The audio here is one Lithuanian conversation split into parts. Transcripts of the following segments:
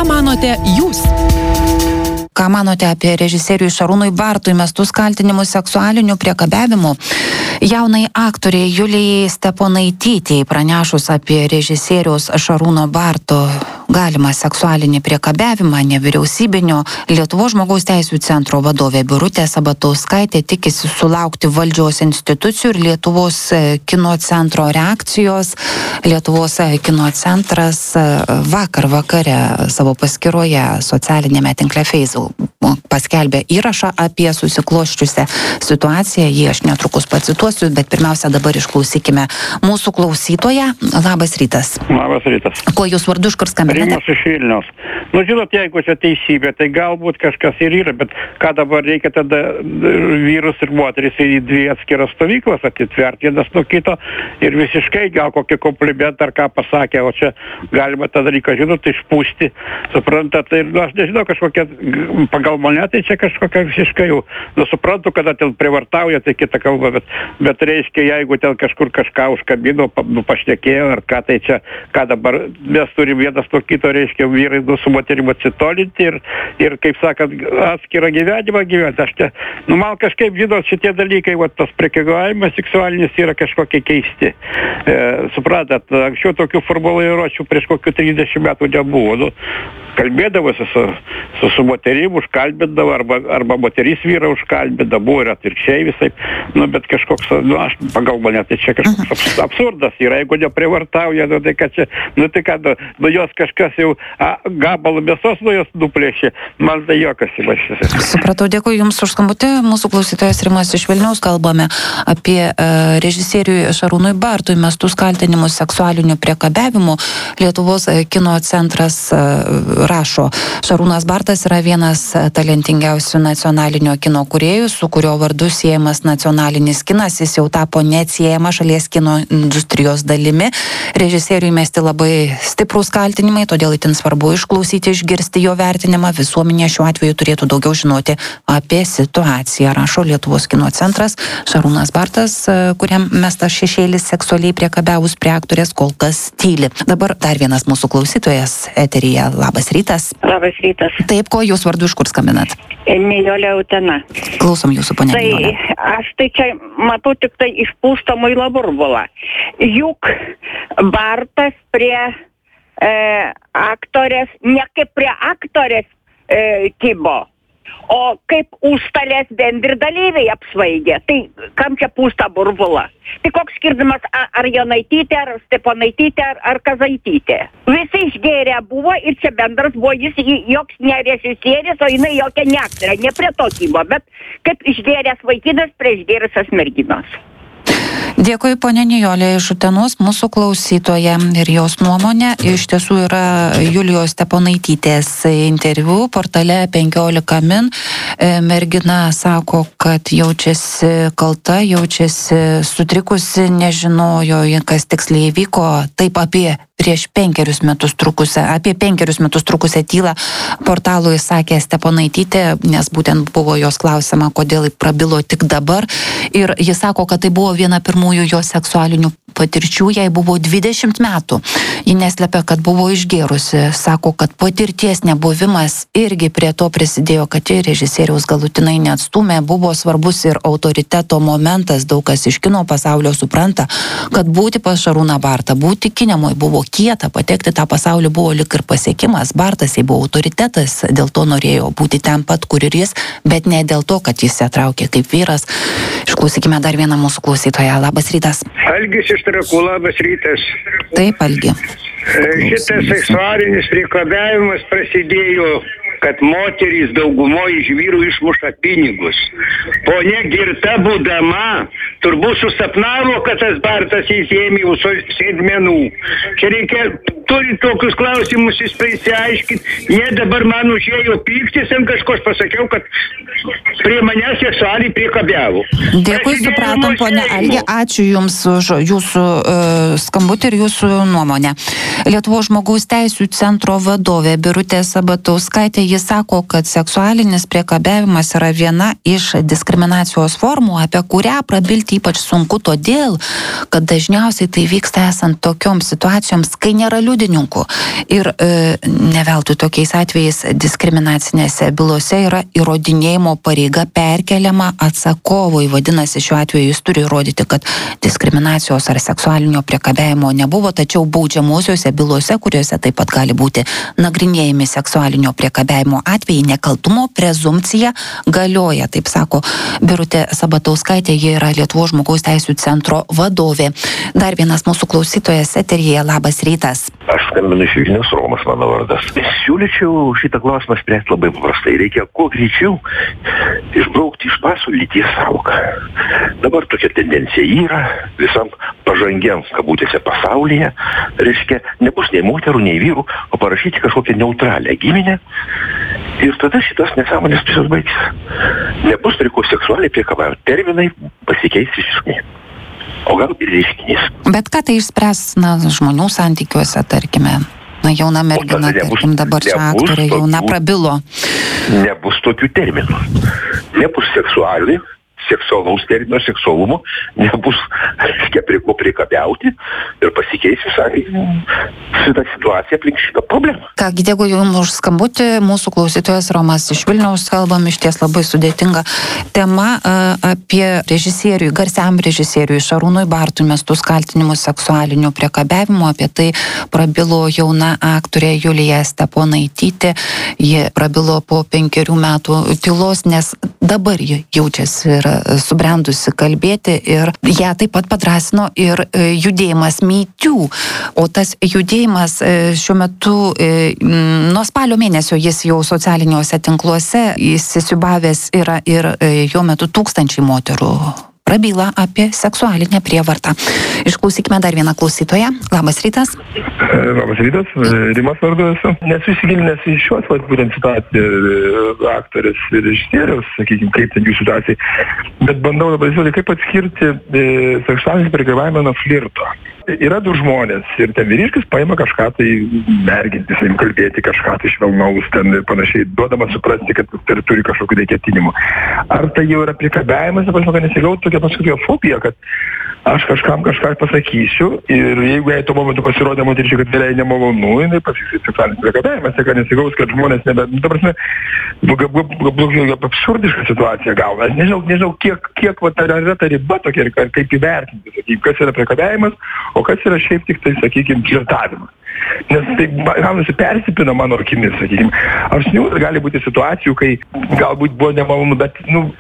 manote jūs? Ką manote apie režisieriui Šarūnui Bartui mestus kaltinimus seksualiniu priekabiavimu? Jaunai aktoriai Julijai Steponaitytei pranešus apie režisieriaus Šarūno Barto galimą seksualinį priekabiavimą nevyriausybinio Lietuvos žmogaus teisių centro vadovė Birutė Sabatauskaitė tikisi sulaukti valdžios institucijų ir Lietuvos kino centro reakcijos. Lietuvos kino centras vakar vakare savo paskyroje socialinėme tinkle Facebook paskelbė įrašą apie susiklosčiusią situaciją. Jį aš netrukus pacituosiu, bet pirmiausia dabar išklausykime mūsų klausytoją. Labas rytas. Labas rytas. Kuo jūs vardu, iš kur skambinate? Rimas iš Vilniaus. Žinot, jeigu čia teisybė, tai galbūt kažkas ir yra, bet ką dabar reikia tada vyrus ir moteris į dvi atskiras stovyklas atitverti vienas nuo kito ir visiškai gal kokį komplimentą ar ką pasakė, o čia galima tą dalyką, žinot, išpūsti, suprantat, tai aš nežinau, kažkokia, pagal mane, tai čia kažkokia visiškai jau, suprantu, kada ten privartauja, tai kita kalba, bet reiškia, jeigu ten kažkur kažką užkabino, pašnekėjo, ar ką tai čia, ką dabar mes turim vienas nuo kito, reiškia, vyrai su moterim atsitolinti ir kaip sakant, atskirą gyvenimą gyventi. Aš čia, man kažkaip, žinot, šitie dalykai, tas priekabiavimas seksualinis yra kažkokie keisti. Suprantat, anksčiau tokių formuluočių prieš kokių 30 metų nebuvo. Kalbėdavosi su moterim, užkalbindavo, arba moteris vyrą užkalbindavo, buvo ir atvirkščiai visai, bet kažkoks, aš pagal mane, tai čia kažkoks absurdas yra, jeigu neprivartauja, tai ką čia, tai ką, jos kažkas jau gabalą mėsos nuo jos nuplėšė, man tai jokas įvašys. Supratau, dėkui Jums už skambutį, mūsų klausytojas Rimas iš Vilniaus, kalbame apie režisieriui Šarūnui Bartui mestus kaltinimus seksualiniu priekabiavimu. Lietuvos kino centras rašo, Šarūnas Bartas yra vienas talentingiausių nacionalinio kino kūrėjų, su kurio vardu siejamas nacionalinis kinas, jis jau tapo neatsiejama šalies kino industrijos dalimi. Režisieriui mesti labai stiprūs kaltinimai, todėl itin svarbu išklausyti, išgirsti jo vertinimą. Visuomenė šiuo atveju turėtų daugiau žinoti apie situaciją, rašo Lietuvos kino centras. Šarūnas Bartas, kuriam mestas šešėlis seksualiai priekabiavus prie aktorės, kol kas tyli. Dabar dar vienas mūsų klausytojas eteryje. Labas rytas. Labas rytas. Taip, ko jūs vardu, iš kur skambinat? Nijolė Utena. Klausom jūsų, ponia Nijolė. Aš tai čia matau tik tai išpūstą muilo burbulą. Juk Bartas prie aktorės, ne kaip prie aktorės kibo, o kaip užstalės bendri dalyviai apsvaigė. Tai kam čia pūsta burbula? Tai koks skirtumas, ar Jonaitytė, ar Steponaitytė, ar Kazaitytė? Visi išgėrę buvo ir čia bendras buvo, jis joks ne režisieris, o jinai jokia ne aktorė, ne prie to kibo, bet kaip išgėręs vaikinas prie išgėrusios merginos. Dėkui, ponia Nijolė iš Utenos, mūsų klausytoja, ir jos nuomonė iš tiesų yra Julijos Steponaitytės interviu portale 15 min. Mergina sako, kad jaučiasi kalta, jaučiasi sutrikusi, nežinojo, kas tiksliai įvyko, taip apie 5 metus trukusią tylą portalui sakė Steponaitytė, nes būtent buvo jos klausima, kodėl prabilo tik dabar. Ir jis sako, kad tai buvo viena pirmųjų jos seksualinių patirčių, jai buvo 20 metų. Ji neslepia, kad buvo išgėrusi, sako, kad patirties nebuvimas irgi prie to prisidėjo, kad ji režisieriaus galutinai neatstūmė, buvo svarbus ir autoriteto momentas, daug kas iš kino pasaulio supranta, kad būti pas Šarūną Bartą, būti kinemoj buvo kieta, patekti tą pasaulį buvo lik ir pasiekimas, Bartas jai buvo autoritetas, dėl to norėjo būti ten pat, kur ir jis, bet ne dėl to, kad jis atraukė kaip vyras. Išklausykime dar vieną mūsų klausytoją. Labas rytas. Algis iš Trakų, labas rytas. Taip, Algi. Šitas seksualinis priekabiavimas prasidėjo, kad moterys daugumoje iš vyrų išmuša pinigus. Ponia girta būdama, turbūt susapnavo, kad tas Bartas įsėmė jūsų sėdmenų. Čia reikia, turi tokius klausimus išsiaiškinti. Ne dabar man užėjo pyktis ant kažko, aš pasakiau, kad prie manęs seksualiai priekabiavo. Dėkui, supratom, ponia Algi, ačiū Jums už Jūsų skambutį ir Jūsų nuomonę. Lietuvos žmogaus teisių centro vadovė Birutė Sabatauskaitė, jis sako, kad seksualinis priekabiavimas yra viena iš diskriminacijos formų, apie kurią prabilti ypač sunku todėl, kad dažniausiai tai vyksta esant tokioms situacijoms, kai nėra liudijimų liudininkų. Ir ne veltui tokiais atvejais diskriminacinėse bylose yra įrodinėjimo pareiga perkeliama atsakovui. Vadinasi, šiuo atveju jis turi įrodyti, kad diskriminacijos ar seksualinio priekabiavimo nebuvo, tačiau baudžiamosiose bylose, kuriuose taip pat gali būti nagrinėjami seksualinio priekabiavimo atvejai, nekaltumo prezumpcija galioja, taip sako Birutė Sabatauskaitė, ji yra Lietuvos žmogaus teisių centro vadovė. Dar vienas mūsų klausytojas eteryje, labas rytas. Aš skambinu iš Vilniaus, Romas mano vardas. Siūlyčiau šitą klausimą spręsti labai paprastai. Reikia kuo greičiau išbraukti iš pasų lyties sąvoką. Dabar tokia tendencija yra visam pažangiam, kabutėse, pasaulyje. Reiškia, nebus nei moterų, nei vyrų, o parašyti kažkokią neutralią giminę. Ir tada šitas nesąmonės visos baigsis. Nebus prie ko seksualiai priekabiavimo. Terminai pasikeis visiškai. O gal ir reiškinys. Bet ką tai išspręs, žmonių santykiuose, tarkime? Jauna mergina, tarkim, dabar čia aktorė jauna prabilo. Nebus tokių terminų. Nebus seksualaus termino, seksualumo, nebus, prie ko priekabiauti ir pasikeis visai šitą situaciją aplink šitą problemą. Kągi, dėkui Jums už skambutį. Mūsų klausytojas Romas iš Vilniaus, kalbam išties labai sudėtinga tema apie režisieriui, garsiam režisieriui Šarūnui Bartui mestus kaltinimus seksualiniu priekabiavimu. Apie tai prabilo jauna aktorė Julija Steponaitytė. Ji prabilo po 5 metų tylos, nes dabar ji jaučiasi ir subrendusi kalbėti, ir ją taip pat padrąsino ir judėjimas Me Too. O tas judėjimas šiuo metu nuo spalio mėnesio jis jau socialiniuose tinkluose įsisiūbavęs yra ir jo metu tūkstančiai moterų prabyla apie seksualinę prievartą. Išklausykime dar vieną klausytoją. Labas rytas. Labas rytas, Rimas vardu esu. Nesu įsigilinęs į šios būtent situaciją aktorės ir režisieriaus, sakykime, kaip ten jų situacija, bet bandau dabar įsivaizduoti, kaip atskirti seksualinį priekabiavimą nuo flirto. Yra du žmonės ir ten vyriškis paima kažką tai merginti, sakim, kalbėti kažką tai švelnaus ten ir panašiai, duodama suprasti, kad turi kažkokių tai ketinimų. Ar tai jau yra priekabiavimas, kad nesigautų tokia paskui fobija, kad aš kažkam kažką pasakysiu ir jeigu jai tuo momentu pasirodė moteriškai, kad vėliai nemalonu, jinai pasisys seksualinis priekabiavimas, kad nesigaus, kad žmonės ta prasme, absurdiška situacija gauna. Aš nežinau kiek ar yra ta riba tokia, kaip įvertinti, sakykim, kas yra priekabiavimas, o kas yra šiaip tik tai, sakykim, flirtavimas. Nes tai gaunasi persipina mano akimis, sakykim. Aš žinau, kad gali būti situacijų, kai galbūt buvo nemalonu, bet,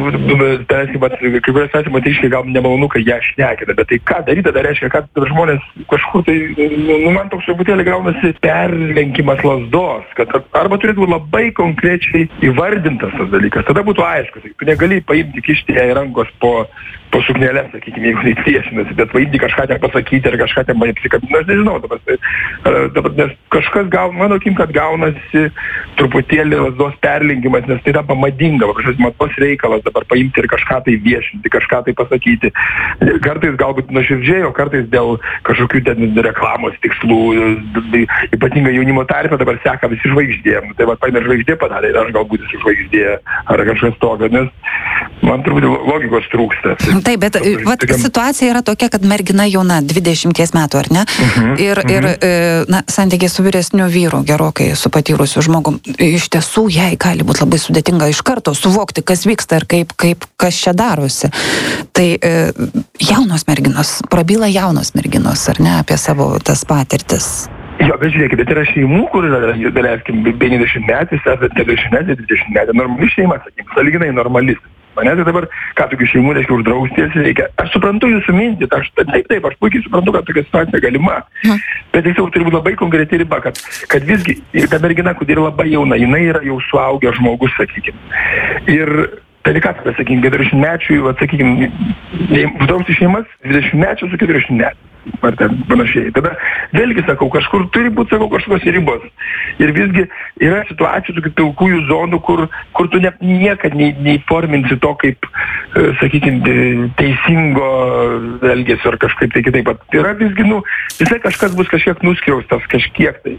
kai kurias situacijų moteriškai gal nemalonu, kai ją šnekina, bet tai ką daryti, tada reiškia, kad žmonės kažkur tai, man toks truputėlį gaunasi perlenkimas lazdos, kad arba turėtų būti labai konkrečiai įvardintas tas dalykas, tada būtų aišku, tu negali paimti kišti ją į rankos po suknelę, sakykime, jeigu tai priešinasi, bet paimti kažką ten pasakyti ar kažką ten mane apsikabinti, aš nežinau dabar, nes kažkas mano akim, kad gaunasi truputėlį lazdos perlenkimas, nes tai tampa madinga, kažkas matos reikalas dabar paimti ir kažką tai viešinti, kažką tai pasakyti. Kartais galbūt nuoširdžiai, o kartais dėl kažkokių ten reklamos tikslų, ypatingai jaunimo tarpe dabar seka visi žvaigždėm. Tai paėmė žvaigždė padarė ir aš galbūt esu žvaigždė ar kažkas tokio, nes man turbūt logikos trūksta. Taip, bet situacija yra tokia, kad mergina jauna, 20 metų, ar ne? Ir santykiai su vyresniu vyru, gerokai su patyrusiu žmogum, iš tiesų jai gali būti labai sudėtinga iš karto suvokti, kas vyksta ir kas čia darosi. Tai jaunos merginos, prabyla jaunos merginos, ar ne, apie savo tas patirtis. Jo, bet žiūrėkit, bet yra šeimų, kur yra, daleiskim, 50 metais, 40 metais, 20 metais, normali šeima, sakykim, sąlyginai normalistai. Mane tai dabar, ką tokių šeimų reiškia uždrausti reikia. Aš suprantu jūsų mintį, aš puikiai suprantu, kad tokia situacija galima, bet tiesiog turi būti labai konkreti riba, kad visgi ta mergina, kuri yra labai jauna, jinai yra jau suaugęs žmogus, sakykime. Ir tai ką, sakykime, 40-mečiui, sakykime, uždrausti šeimas 20-mečių su 40 metų. Ar ten panašiai. Tada vėlgi sakau, kažkur turi būti, kažkokios ribos. Ir visgi yra situacijų, tokių pilkųjų zonų, kur tu niekad neįforminsi to kaip, sakykime, teisingo elgesio ar kažkaip tai kitaip. Tai yra visgi, visai kažkas bus kažkiek nuskriaustas, kažkiek tai.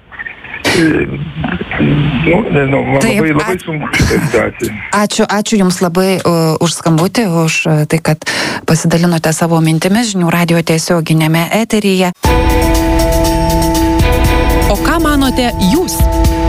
Nežinau, man labai sunku šitą situaciją. Ačiū Jums labai už skambutį, už tai, kad pasidalinote savo mintimis Žinių radijo tiesioginėme eteryje. manote jūs?